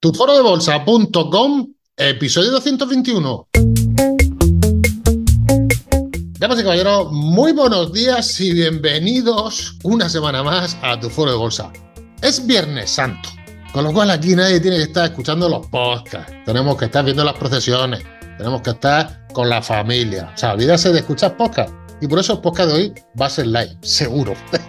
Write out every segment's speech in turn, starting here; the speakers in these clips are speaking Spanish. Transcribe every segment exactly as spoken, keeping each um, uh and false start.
tu foro de bolsa punto com, episodio doscientos veintiuno. Damas y caballeros, muy buenos días y bienvenidos una semana más a tu foro de bolsa. Es Viernes Santo, con lo cual aquí nadie tiene que estar escuchando los podcasts. Tenemos que estar viendo las procesiones, tenemos que estar con la familia. O sea, olvídase de escuchar podcasts. Y por eso el podcast de hoy va a ser live, seguro.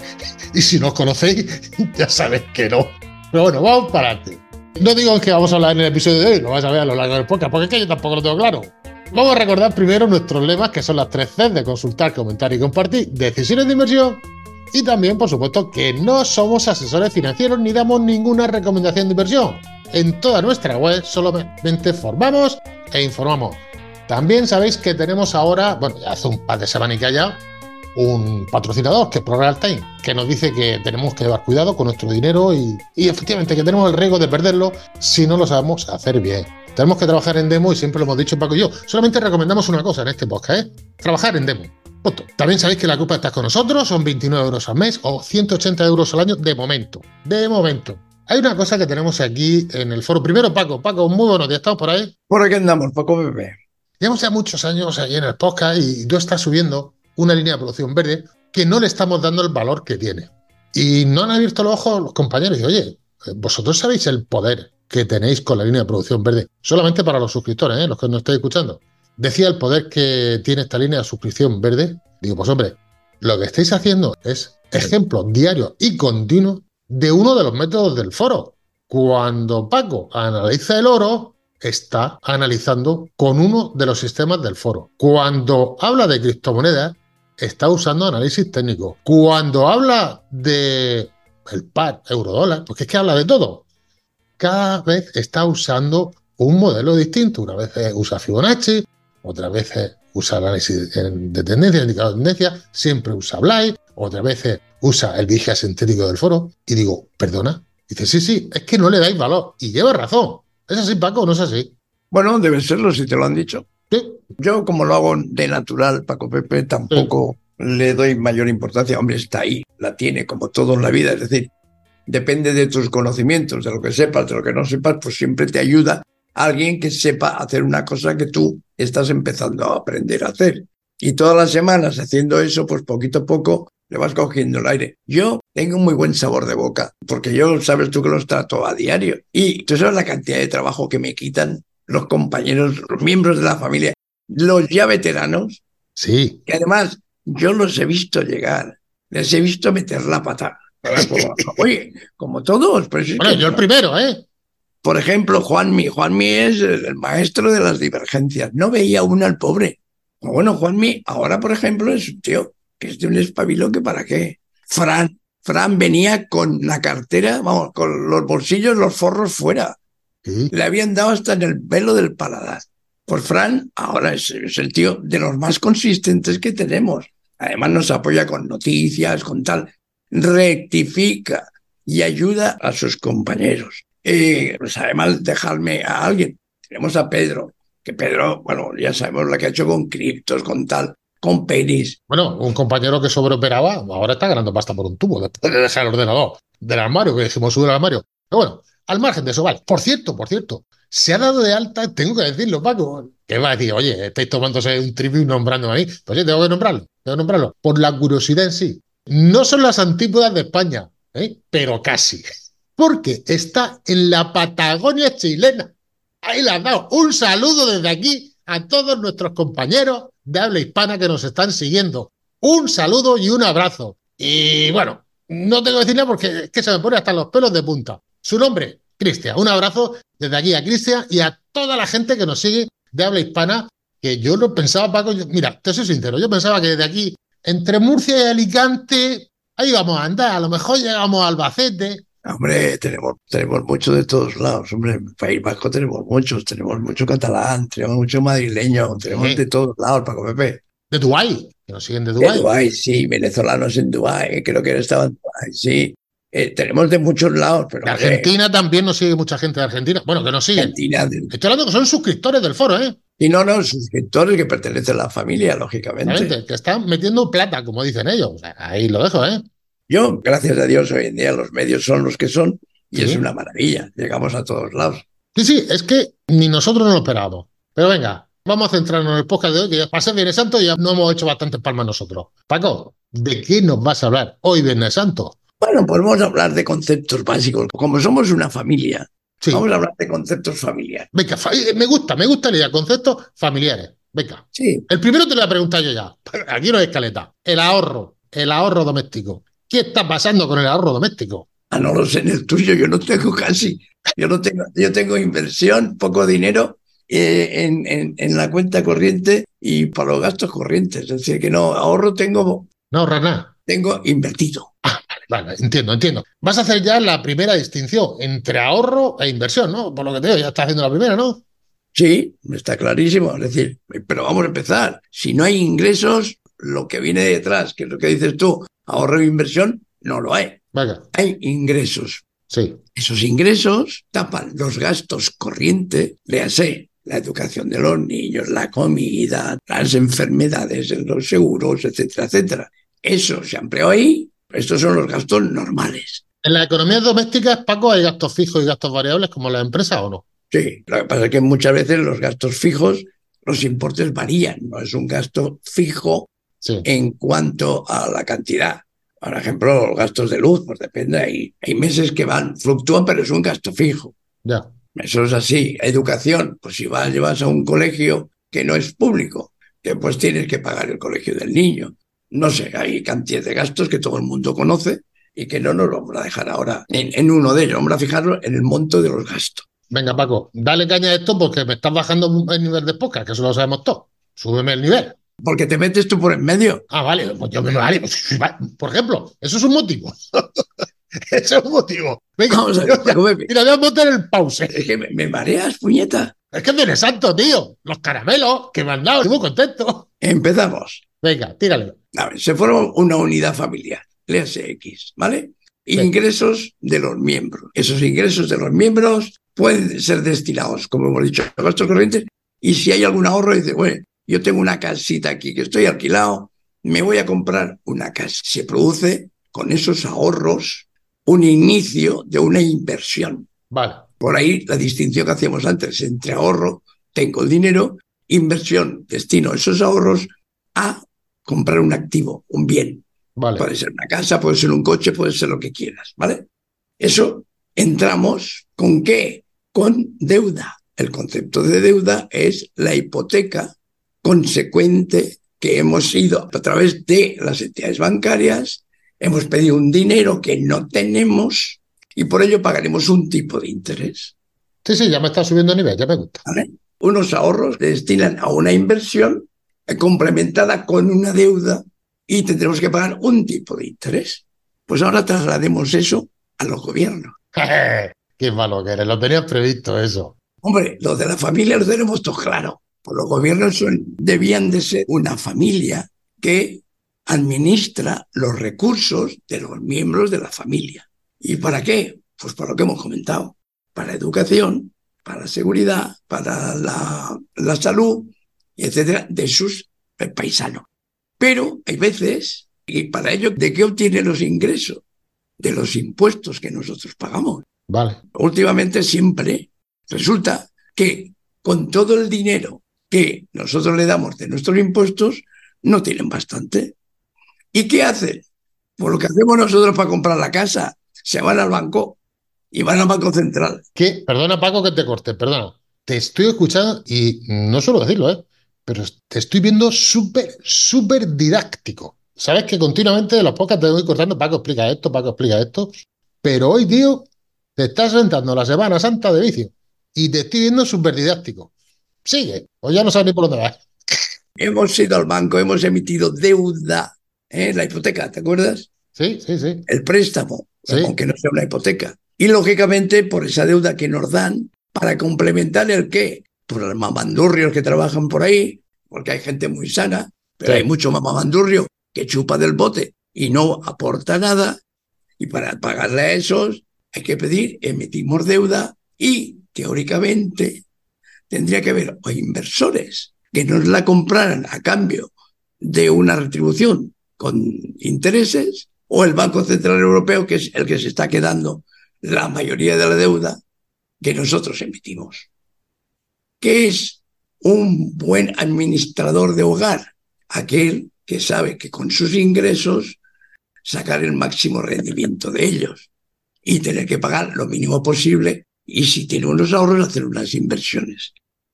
Y si no os conocéis, ya sabéis que no. Pero bueno, vamos para adelante. No digo que vamos a hablar en el episodio de hoy, lo vais a ver a lo largo del podcast, porque es que yo tampoco lo tengo claro. Vamos a recordar primero nuestros lemas, que son las tres C de consultar, comentar y compartir, decisiones de inversión. Y también, por supuesto, que no somos asesores financieros ni damos ninguna recomendación de inversión. En toda nuestra web solamente formamos e informamos. También sabéis que tenemos ahora, bueno, ya hace un par de semanas que ya, un patrocinador, que es ProReal Time, que nos dice que tenemos que llevar cuidado con nuestro dinero y, y efectivamente que tenemos el riesgo de perderlo si no lo sabemos hacer bien. Tenemos que trabajar en demo y siempre lo hemos dicho Paco y yo. Solamente recomendamos una cosa en este podcast, ¿eh? Trabajar en demo. Punto. También sabéis que la culpa está con nosotros, son veintinueve euros al mes o ciento ochenta euros al año de momento. De momento. Hay una cosa que tenemos aquí en el foro. Primero, Paco. Paco, muy buenos días. ¿Estamos por ahí? Por aquí andamos, Paco Pepe. Llevamos ya muchos años ahí en el podcast y tú estás subiendo una línea de producción verde que no le estamos dando el valor que tiene. Y no han abierto los ojos los compañeros y oye, vosotros sabéis el poder que tenéis con la línea de producción verde, solamente para los suscriptores, ¿eh? Los que nos estáis escuchando. Decía el poder que tiene esta línea de suscripción verde. Digo, pues hombre, lo que estáis haciendo es ejemplo diario y continuo de uno de los métodos del foro. Cuando Paco analiza el oro, está analizando con uno de los sistemas del foro. Cuando habla de criptomonedas, está usando análisis técnico. Cuando habla de el par euro-dólar, porque es que habla de todo. Cada vez está usando un modelo distinto. Una vez usa Fibonacci, otras veces usa análisis de tendencia, indicador de tendencia, siempre usa Blind, otras veces usa el vigía sintético del foro. Y digo, ¿perdona? Dice, sí, sí, es que no le dais valor. Y lleva razón. ¿Es así, Paco, o no es así? Bueno, debe serlo si te lo han dicho. Sí. Yo, como lo hago de natural, Paco Pepe, tampoco sí. le doy mayor importancia. Hombre, está ahí, la tiene, como todo en la vida. Es decir, depende de tus conocimientos, de lo que sepas, de lo que no sepas, pues siempre te ayuda alguien que sepa hacer una cosa que tú estás empezando a aprender a hacer. Y todas las semanas haciendo eso, pues poquito a poco le vas cogiendo el aire. Yo tengo un muy buen sabor de boca, porque yo, sabes tú que los trato a diario. Y tú sabes la cantidad de trabajo que me quitan los compañeros, los miembros de la familia, los ya veteranos. Sí. Que además yo los he visto llegar, les he visto meter la pata. Oye, como todos. Pero bueno, yo el primero, ¿eh? Por ejemplo, Juanmi. Juanmi es el maestro de las divergencias. No veía uno al pobre. Bueno, Juanmi ahora, por ejemplo, es un tío que es de un espabilo que para qué. Fran, Fran venía con la cartera, vamos, con los bolsillos, los forros fuera. ¿Sí? Le habían dado hasta en el velo del paladar. Pues Fran ahora es, es el tío de los más consistentes que tenemos. Además nos apoya con noticias, con tal. Rectifica y ayuda a sus compañeros. Y pues además dejarme a alguien. Tenemos a Pedro, que Pedro, bueno, ya sabemos lo que ha hecho con criptos, con tal. Con penis. Bueno, un compañero que sobreoperaba, ahora está ganando pasta por un tubo, después de dejar el ordenador del armario, que dijimos subir al armario. Pero bueno, al margen de eso, vale. Por cierto, por cierto, se ha dado de alta, tengo que decirlo, Paco, que va a decir, oye, estáis tomándose un trivio y nombrándome a mí. Pues sí, tengo que nombrarlo, tengo que nombrarlo. Por la curiosidad en sí. No son las antípodas de España, ¿eh? Pero casi. Porque está en la Patagonia chilena. Ahí le han dado un saludo desde aquí a todos nuestros compañeros de habla hispana que nos están siguiendo. Un saludo y un abrazo. Y bueno, no tengo que decir nada porque es que se me pone hasta los pelos de punta. Su nombre, Cristian. Un abrazo desde aquí a Cristian y a toda la gente que nos sigue de habla hispana, que yo no pensaba, Paco, yo, mira, te soy sincero, yo pensaba que desde aquí, entre Murcia y Alicante, ahí vamos a andar, a lo mejor llegamos a Albacete. Hombre, tenemos, tenemos mucho de todos lados, hombre, en País Vasco tenemos muchos, tenemos mucho catalán, tenemos mucho madrileño, tenemos ¿Eh? de todos lados, Paco Pepe. De Dubái, que nos siguen de Dubái. De Dubái, sí, venezolanos en Dubái, creo que estaban en Dubái, sí. Eh, tenemos de muchos lados, pero... De Argentina eh, también nos sigue mucha gente de Argentina. Bueno, que nos siguen. Argentina, de... Estoy hablando que son suscriptores del foro, ¿eh? Y no, no, suscriptores que pertenecen a la familia, lógicamente. Exactamente, que están metiendo plata, como dicen ellos. O sea, ahí lo dejo, ¿eh? Yo, gracias a Dios, hoy en día los medios son los que son y ¿sí? Es una maravilla. Llegamos a todos lados. Sí, sí, es que ni nosotros no lo esperábamos. Pero venga, vamos a centrarnos en el podcast de hoy, que ya pasé Viernes Santo y ya no hemos hecho bastantes palmas nosotros. Paco, ¿de qué nos vas a hablar hoy, Viernes Santo? Bueno, pues vamos a hablar de conceptos básicos. Como somos una familia, Sí, vamos a hablar de conceptos familiares. venga, fa- eh, me gusta, me gusta la idea, conceptos familiares. Venga, Sí, el primero te lo voy a preguntar yo ya. Aquí no hay escaleta. El ahorro, el ahorro doméstico. ¿Qué está pasando con el ahorro doméstico? ah, no lo sé, en el tuyo yo no tengo casi. Yo no tengo, yo tengo inversión, poco dinero eh, en, en, en la cuenta corriente y para los gastos corrientes. Es decir, que no, ahorro tengo, No ahorras nada. tengo invertido. Vale, entiendo, entiendo. Vas a hacer ya la primera distinción entre ahorro e inversión, ¿no? Por lo que te digo, ya estás haciendo la primera, ¿no? Sí, está clarísimo. Es decir, pero vamos a empezar. Si no hay ingresos, lo que viene detrás, que es lo que dices tú, ahorro e inversión, no lo hay. Venga, Hay ingresos. sí, Esos ingresos tapan los gastos corrientes, léase la educación de los niños, la comida, las enfermedades, los seguros, etcétera, etcétera. Eso se empleó ahí. Estos son los gastos normales. en las economías domésticas, Paco, hay gastos fijos y gastos variables como en las empresas o no. Sí, lo que pasa es que muchas veces los gastos fijos, los importes varían. No es un gasto fijo Sí, en cuanto a la cantidad. Por ejemplo, los gastos de luz, pues depende. Hay, hay meses que van, fluctúan, pero es un gasto fijo. ya. Eso es así. Educación, pues si vas, llevas a un colegio que no es público, que pues tienes que pagar el colegio del niño. No sé, hay cantidad de gastos que todo el mundo conoce y que no nos lo vamos a dejar ahora en, en uno de ellos. Vamos a fijarlo en el monto de los gastos. Venga, Paco, dale caña a esto porque me estás bajando el nivel de podcast, que eso lo sabemos todos. Súbeme el nivel. Porque te metes tú por en medio. Ah, vale, pues yo me vale. Pues, va- por ejemplo, eso es un motivo. Eso es un motivo. Venga, Vamos a yo ver, ya- Paco Pepe. mira, voy a botar el pause. Es que me, me mareas, puñeta. Es que es Viernes Santo, tío. Los caramelos que me han dado, estoy muy contento. Empezamos. Venga, tírale. A ver, se forma una unidad familiar, léase X, ¿vale? Sí. Ingresos de los miembros. Esos ingresos de los miembros pueden ser destinados, como hemos dicho, a gastos corrientes. Y si hay algún ahorro, dice, bueno, yo tengo una casita aquí que estoy alquilado, me voy a comprar una casa. Se produce con esos ahorros un inicio de una inversión. Vale, Por ahí la distinción que hacíamos antes entre ahorro, tengo el dinero, inversión, destino esos ahorros a comprar un activo, un bien. vale. Puede ser una casa, puede ser un coche, puede ser lo que quieras, ¿vale? Eso entramos con qué? Con deuda. El concepto de deuda es la hipoteca consecuente que hemos ido a través de las entidades bancarias, hemos pedido un dinero que no tenemos y por ello pagaremos un tipo de interés, Sí, sí, ya me está subiendo el nivel, ya me gusta. ¿vale? Unos ahorros se destinan a una inversión complementada con una deuda y tendremos que pagar un tipo de interés. Pues ahora traslademos eso a los gobiernos. Qué malo que eres, lo tenías previsto eso. Hombre, los de la familia lo tenemos todo claro. Pues los gobiernos son, debían de ser una familia que administra los recursos de los miembros de la familia. ¿Y para qué? Pues para lo que hemos comentado. Para educación, para la seguridad, para la, la salud, etcétera, de sus paisanos. Pero hay veces, y para ello, ¿de qué obtiene los ingresos? De los impuestos que nosotros pagamos. Vale. Últimamente siempre resulta que con todo el dinero que nosotros le damos de nuestros impuestos, no tienen bastante. ¿Y qué hacen? Pues lo que hacemos nosotros para comprar la casa, se van al banco y van al Banco Central. Que, perdona, Paco, que te corte, perdona. Te estoy escuchando y no suelo decirlo, ¿eh? Pero te estoy viendo súper, súper didáctico. Sabes que continuamente de los podcasts te voy cortando, Paco explica esto, Paco explica esto. Pero hoy, tío, te estás sentando la Semana Santa de vicio y te estoy viendo súper didáctico. Sigue, o ya no sabes ni por dónde vas. Hemos ido al banco, hemos emitido deuda, ¿eh? La hipoteca, ¿te acuerdas? Sí, sí, sí. El préstamo, Sí, aunque no sea una hipoteca. Y lógicamente, por esa deuda que nos dan, para complementar el qué, por los mamandurrios que trabajan por ahí, porque hay gente muy sana, pero sí. hay mucho mamandurrio que chupa del bote y no aporta nada. Y para pagarle a esos hay que pedir, emitimos deuda y teóricamente tendría que haber o inversores que nos la compraran a cambio de una retribución con intereses, o el Banco Central Europeo, que es el que se está quedando la mayoría de la deuda, que nosotros emitimos. ¿Qué es un buen administrador de hogar? Aquel que sabe que con sus ingresos sacar el máximo rendimiento de ellos y tener que pagar lo mínimo posible, y si tiene unos ahorros, hacer unas inversiones.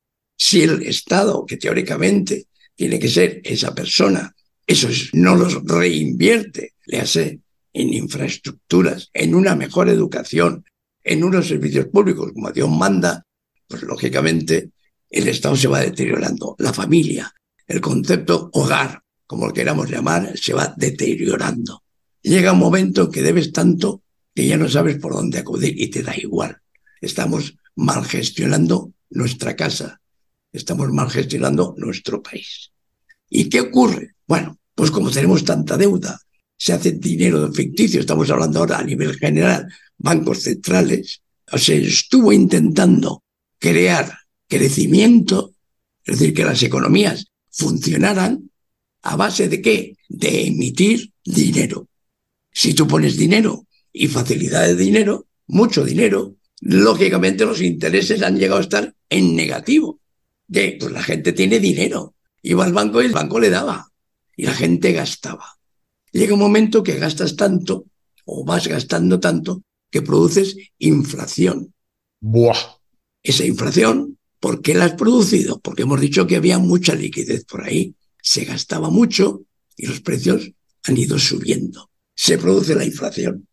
Si el Estado, que teóricamente tiene que ser esa persona, eso no los reinvierte, le hace en infraestructuras, en una mejor educación, en unos servicios públicos, como Dios manda, pues lógicamente el Estado se va deteriorando. La familia, el concepto hogar, como lo queramos llamar, se va deteriorando. Llega un momento en que debes tanto que ya no sabes por dónde acudir y te da igual. Estamos mal gestionando nuestra casa, estamos mal gestionando nuestro país. ¿Y qué ocurre? Bueno, pues como tenemos tanta deuda, se hace dinero ficticio, estamos hablando ahora a nivel general, bancos centrales, o sea, estuvo intentando crear crecimiento, es decir, que las economías funcionaran a base de ¿qué? De emitir dinero. Si tú pones dinero y facilidad de dinero, mucho dinero, lógicamente los intereses han llegado a estar en negativo. ¿Qué? Pues la gente tiene dinero. Iba al banco y el banco le daba. Y la gente gastaba. Llega un momento que gastas tanto, o vas gastando tanto, que produces inflación. Buah. Esa inflación, ¿por qué la has producido? Porque hemos dicho que había mucha liquidez por ahí. Se gastaba mucho y los precios han ido subiendo. Se produce la inflación.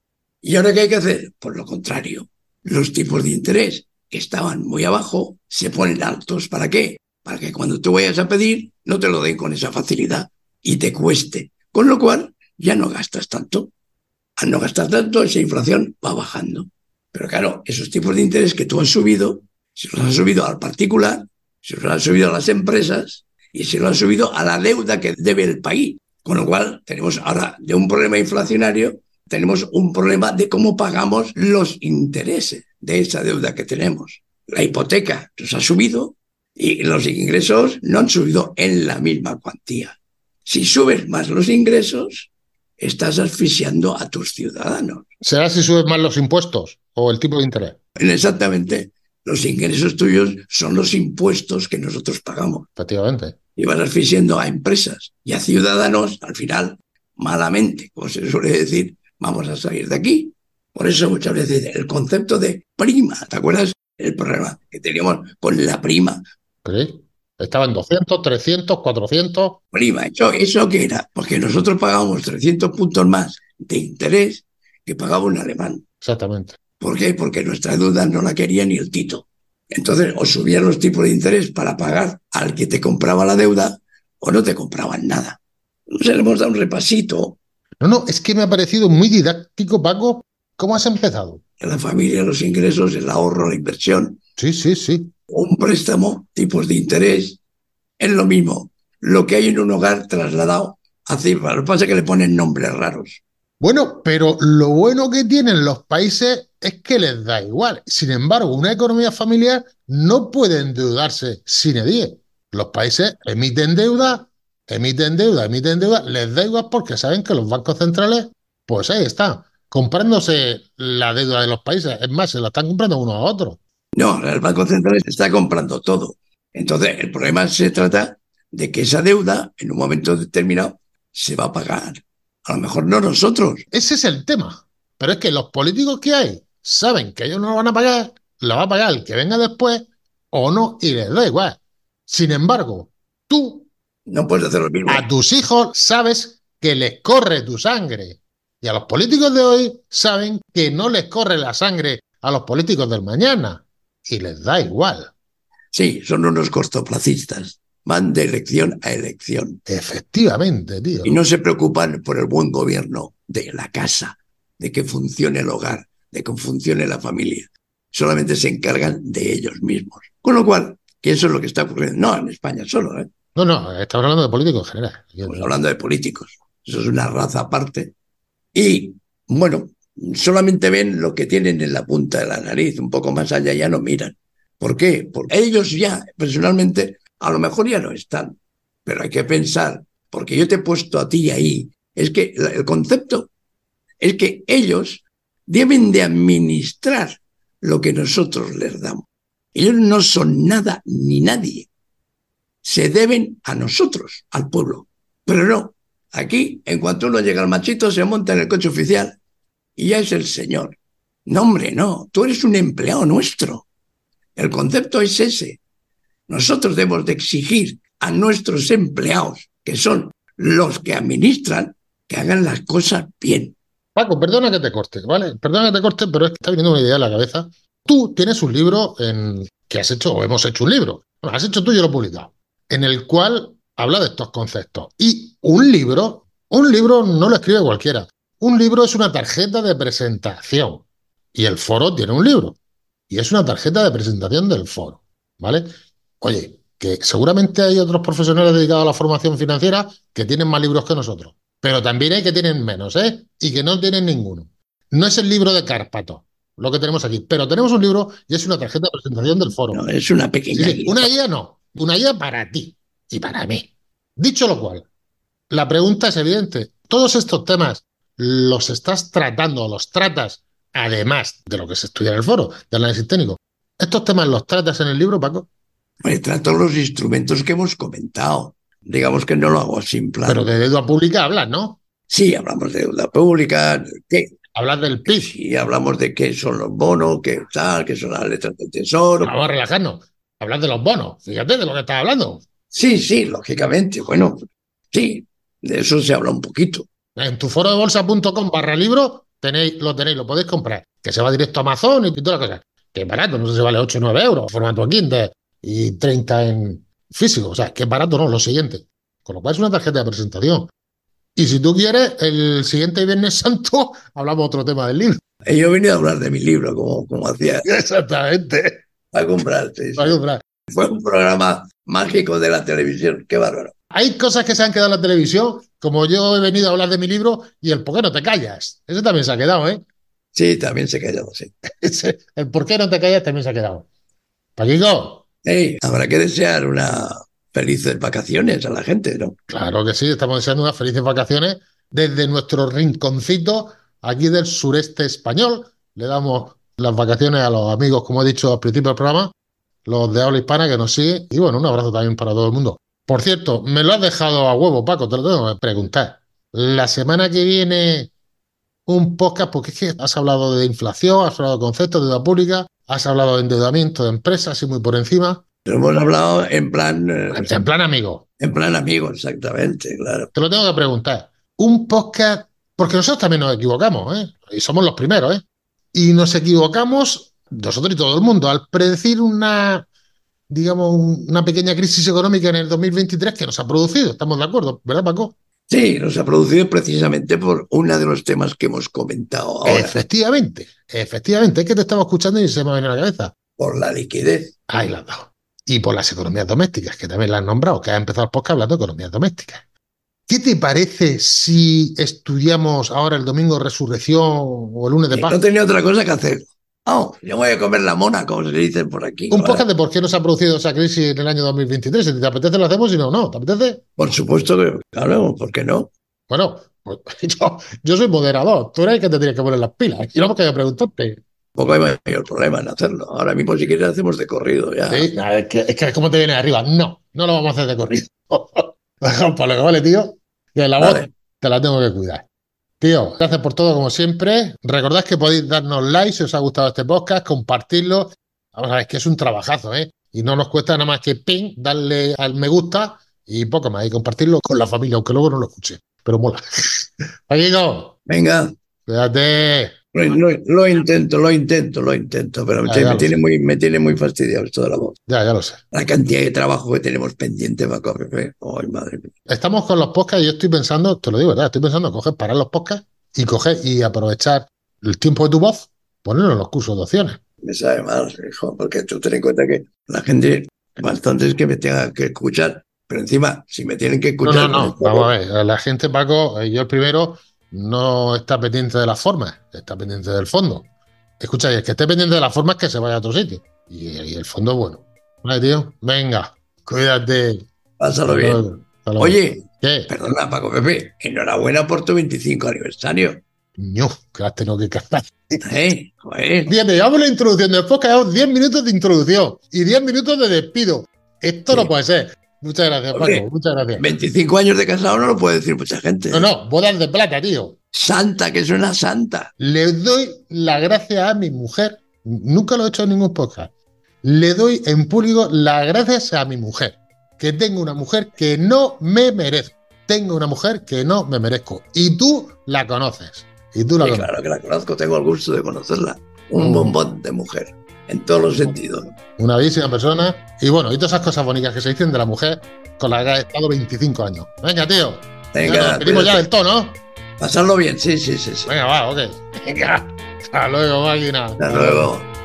¿Y ahora qué hay que hacer? Pues lo contrario. Los tipos de interés que estaban muy abajo se ponen altos. ¿Para qué? Para que cuando tú vayas a pedir no te lo den con esa facilidad y te cueste. Con lo cual ya no gastas tanto. Al no gastar tanto, esa inflación va bajando. Pero claro, esos tipos de interés que tú has subido, si los has subido al particular, si los has subido a las empresas y si los has subido a la deuda que debe el país. Con lo cual tenemos ahora de un problema inflacionario, tenemos un problema de cómo pagamos los intereses de esa deuda que tenemos. La hipoteca nos ha subido y los ingresos no han subido en la misma cuantía. Si subes más los ingresos, estás asfixiando a tus ciudadanos. ¿Será si subes más los impuestos o el tipo de interés? Exactamente. Los ingresos tuyos son los impuestos que nosotros pagamos. Efectivamente. Y vas asfixiando a empresas y a ciudadanos, al final, malamente, como se suele decir, vamos a salir de aquí. Por eso muchas veces el concepto de prima, ¿te acuerdas? El problema que teníamos con la prima. Sí. Estaban doscientos, trescientos, cuatrocientos. Prima, ¿eso, ¿eso qué era? Porque nosotros pagábamos trescientos puntos más de interés que pagaba un alemán. Exactamente. ¿Por qué? Porque nuestra deuda no la quería ni el Tito. Entonces, o subían los tipos de interés para pagar al que te compraba la deuda, o no te compraban nada. Nos hemos dado un repasito. No, no, es que me ha parecido muy didáctico, Paco. ¿Cómo has empezado? En la familia, los ingresos, el ahorro, la inversión. Sí, sí, sí. Un préstamo, tipos de interés, es lo mismo. Lo que hay en un hogar trasladado a cifras. Lo que pasa es que le ponen nombres raros. Bueno, pero lo bueno que tienen los países es que les da igual. Sin embargo, una economía familiar no puede endeudarse sin edie. Los países emiten deuda, emiten deuda, emiten deuda, les da igual porque saben que los bancos centrales, pues ahí están, comprándose la deuda de los países. Es más, se la están comprando unos a otros. No, el Banco Central está comprando todo. Entonces, el problema se trata de que esa deuda, en un momento determinado, se va a pagar. A lo mejor no nosotros. Ese es el tema. Pero es que los políticos que hay saben que ellos no lo van a pagar, lo va a pagar el que venga después o no, y les da igual. Sin embargo, tú no puedes hacer lo mismo. A tus hijos sabes que les corre tu sangre. Y a los políticos de hoy saben que no les corre la sangre a los políticos del mañana. Y les da igual. Sí, son unos cortoplacistas. Van de elección a elección. Efectivamente, tío. Y no se preocupan por el buen gobierno de la casa, de que funcione el hogar, de que funcione la familia. Solamente se encargan de ellos mismos. Con lo cual, que eso es lo que está ocurriendo. No en España solo, ¿eh? No, no, estamos hablando de políticos en general. Estamos hablando de políticos. Eso es una raza aparte. Y, bueno, solamente ven lo que tienen en la punta de la nariz. Un poco más allá ya no miran. ¿Por qué? Porque ellos ya, personalmente, a lo mejor ya no están. Pero hay que pensar, porque yo te he puesto a ti ahí, es que el concepto es que ellos deben de administrar lo que nosotros les damos. Ellos no son nada ni nadie. Se deben a nosotros, al pueblo. Pero no, aquí, en cuanto uno llega al machito, se monta en el coche oficial y ya es el señor. No, hombre, no, tú eres un empleado nuestro. El concepto es ese. Nosotros debemos de exigir a nuestros empleados, que son los que administran, que hagan las cosas bien. Paco, perdona que te corte, ¿vale? Perdona que te corte, pero es que está viniendo una idea a la cabeza. Tú tienes un libro en que has hecho, o hemos hecho un libro. Bueno, has hecho tú y yo lo he publicado, en el cual habla de estos conceptos. Y un libro, un libro no lo escribe cualquiera. Un libro es una tarjeta de presentación. Y el foro tiene un libro. Y es una tarjeta de presentación del foro, ¿vale? Oye, que seguramente hay otros profesionales dedicados a la formación financiera que tienen más libros que nosotros. Pero también hay que tienen menos, ¿eh? Y que no tienen ninguno. No es el libro de Cárpato, lo que tenemos aquí, pero tenemos un libro y es una tarjeta de presentación del foro. No, es una Sí, pequeña sí, guía. una guía no, una guía para ti y para mí. Dicho lo cual, la pregunta es evidente. Todos estos temas los estás tratando, los tratas, además de lo que se estudia en el foro, de análisis técnico. ¿Estos temas los tratas en el libro, Paco? Me trato los instrumentos que hemos comentado. Digamos que no lo hago sin plan. Pero de deuda pública hablas, ¿no? Sí, hablamos de deuda pública, ¿qué? Hablas del P I B. Sí, hablamos de qué son los bonos, qué tal, qué son las letras del tesoro. Vamos a relajarnos. Hablas de los bonos. Fíjate de lo que estás hablando. Sí, sí, lógicamente. Bueno, sí, de eso se habla un poquito. En tu foro de bolsa punto com barra libro tenéis, lo tenéis, lo podéis comprar. Que se va directo a Amazon y toda la cosa. Que es barato, no sé si vale ocho o nueve euros, formato Kindle, y treinta en físico. O sea, que es barato, no, lo siguiente. Con lo cual es una tarjeta de presentación. Y si tú quieres, el siguiente Viernes Santo hablamos otro tema del libro. Yo he venido a hablar de mi libro, como, como hacía. Exactamente. A comprar, sí, sí. Para comprar. Fue un programa mágico de la televisión, qué bárbaro. Hay cosas que se han quedado en la televisión, como yo he venido a hablar de mi libro y el por qué no te callas. Eso también se ha quedado, ¿eh? Sí, también se cayó, sí. Ese, el por qué no te callas también se ha quedado. Paquito. Hey, habrá que desear una felices vacaciones a la gente, ¿no? Claro que sí, estamos deseando unas felices vacaciones desde nuestro rinconcito aquí del sureste español. Le damos las vacaciones a los amigos, como he dicho al principio del programa, los de habla hispana que nos siguen. Y bueno, un abrazo también para todo el mundo. Por cierto, me lo has dejado a huevo, Paco, te lo tengo que preguntar. La semana que viene un podcast, porque es que has hablado de inflación, has hablado de conceptos de deuda pública, has hablado de endeudamiento de empresas y muy por encima. Pero hemos hablado en plan... Eh, en plan amigo. En plan amigo, exactamente, claro. Te lo tengo que preguntar. Un podcast, porque nosotros también nos equivocamos, ¿eh? Y somos los primeros, ¿eh? Y nos equivocamos, nosotros y todo el mundo, al predecir una, digamos, una pequeña crisis económica en el dos mil veintitrés que nos ha producido. ¿Estamos de acuerdo? ¿Verdad, Paco? Sí, nos ha producido precisamente por uno de los temas que hemos comentado ahora. Efectivamente, efectivamente. Es que te estaba escuchando y se me viene a la cabeza. Por la liquidez. Ahí la has dado. Y por las economías domésticas, que también la has nombrado, que ha empezado el podcast hablando de economías domésticas. ¿Qué te parece si estudiamos ahora el domingo Resurrección o el lunes de Pascua? No tenía otra cosa que hacer. Oh, yo voy a comer la mona, como se dice por aquí. Un podcast de por qué no se ha producido esa crisis en el año dos mil veintitrés. Si te apetece lo hacemos, si no, no. ¿Te apetece? Por supuesto que claro, ¿por qué no? Bueno, pues yo, yo soy moderador. Tú eres el que te tienes que poner las pilas. Y no porque yo preguntarte. Poco hay mayor problema en hacerlo. Ahora mismo, si quieres, hacemos de corrido ya. Sí, es que, es que como te viene arriba. No, no lo vamos a hacer de corrido. Para lo que vale, tío. Que la Vale. voz te la tengo que cuidar. Tío, gracias por todo como siempre. Recordad que podéis darnos like si os ha gustado este podcast, compartirlo. Vamos a ver, es que es un trabajazo, ¿eh? Y no nos cuesta nada más que ping, darle al me gusta y poco más. Y compartirlo con la familia, aunque luego no lo escuche. Pero mola. Paquito, Venga, cuídate. lo, lo- lo intento, lo intento, lo intento, pero Ya, che, ya me, lo tiene sé. muy, me tiene muy fastidiado esto de la voz. Ya, ya lo sé. La cantidad de trabajo que tenemos pendiente, Paco Pepe. Ay, madre mía. Estamos con los podcasts y yo estoy pensando, te lo digo, ¿verdad? Estoy pensando en coger, parar los podcasts y coger y aprovechar el tiempo de tu voz, ponerlo en los cursos de opciones. Me sabe mal, hijo, porque tú ten en cuenta que la gente, bastante es que me tenga que escuchar, pero encima, si me tienen que No, escuchar... no, no. Vamos a ver. La gente, Paco, eh, yo el primero, no está pendiente de las formas, está pendiente del fondo. Escucha, y el que esté pendiente de las formas, que se vaya a otro sitio. Y, y el fondo es bueno. Vale, tío. Venga, cuídate. Pásalo Hasta bien. luego. Hasta luego. Oye, ¿Qué? perdona, Paco Pepe, enhorabuena por tu veinticinco aniversario. ño, que has tenido que cantar. Eh, joder. Fíjate, llevamos la introducción, después quedamos diez minutos de introducción y diez minutos de despido. Esto Sí. no puede ser. Muchas gracias, Hombre, Paco, muchas gracias. veinticinco años de casado no lo puede decir mucha gente. No, no, bodas de plata, tío. Santa, que es una santa. Le doy la gracia a mi mujer, nunca lo he hecho en ningún podcast, le doy en público las gracias a mi mujer, que tengo una mujer que no me merezco, tengo una mujer que no me merezco, y tú la conoces, y tú la Sí, conoces. claro que la conozco, tengo el gusto de conocerla. Un Mm. bombón de mujer, en todos los sentidos. Una bellísima persona, y bueno, y todas esas cosas bonitas que se dicen de la mujer con la que ha estado veinticinco años. Venga, tío, Venga, ya nos despedimos ya cuídate. del todo, ¿no? Pasarlo bien, sí, sí, sí, sí. Venga, va, ok. Venga, hasta luego, máquina. Hasta luego.